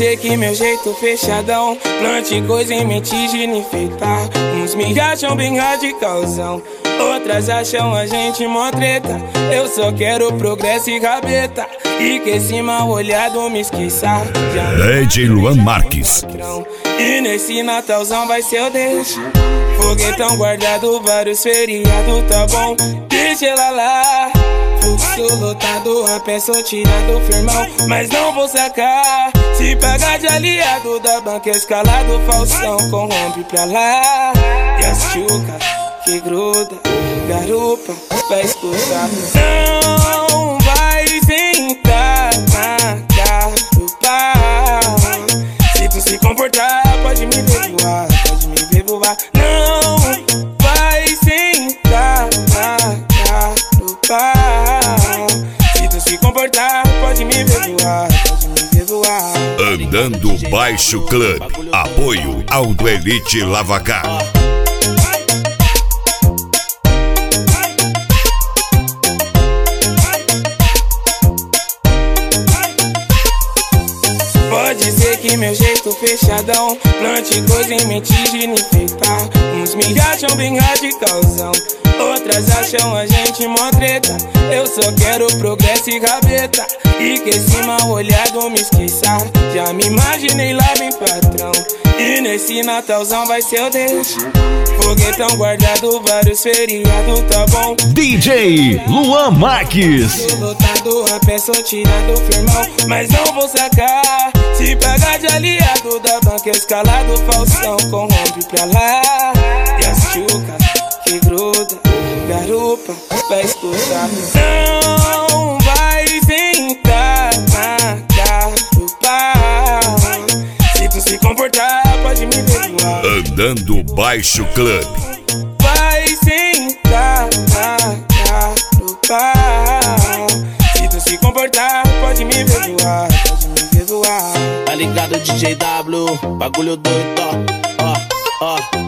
dizer que meu jeito fechadão, plante coisa em mente de enfeitar. Uns me acham bem radicalzão, outras acham a gente mó treta. Eu só quero progresso e rabeta, e que esse mal olhado me esqueça. DJ Luan Marques. E nesse Natalzão vai ser o deixo foguetão guardado, vários feriados, tá bom? Deixa ela lá. Fluxo lotado, a peça tirado, firmão, mas não vou sacar. Se pagar de aliado da banca escalado, Faustão corrompe pra lá. E as chucas que gruda, garupa, vai escutar. Não vai sentar na garupa. Se tu se comportar, pode me ver voar, pode me ver voar. Não vai sentar na garupa. Se tu se comportar, pode me ver voar, pode me ver voar. Andando Baixo Club, apoio ao do Elite Lavacar. Pode ser que meu jeito fechadão, plante coisa em mente de enfeitar. Uns me acham bem radicalzão, outras acham a gente mó treta. Eu só quero progresso e rabeta, e que esse mal olhado me esqueça. Já me imaginei lá bem patrão, e nesse Natalzão vai ser o deixo foguetão guardado, vários feriados, tá bom? DJ Luan Marques. Lotado, a peça tirado, firmão, mas não vou sacar. Se pagar de aliado da banca escalado, Faustão corrompe pra lá. E as chucas que gruda, garupa, vai escutar. Não vai sentar na garupa. Se tu se comportar, pode me ver voar. Andando Baixo Club. Vai sentar na garupa. Se tu se comportar, pode me ver voar, pode me ver voar. Tá ligado, DJ W, bagulho doido, ó, ó, ó.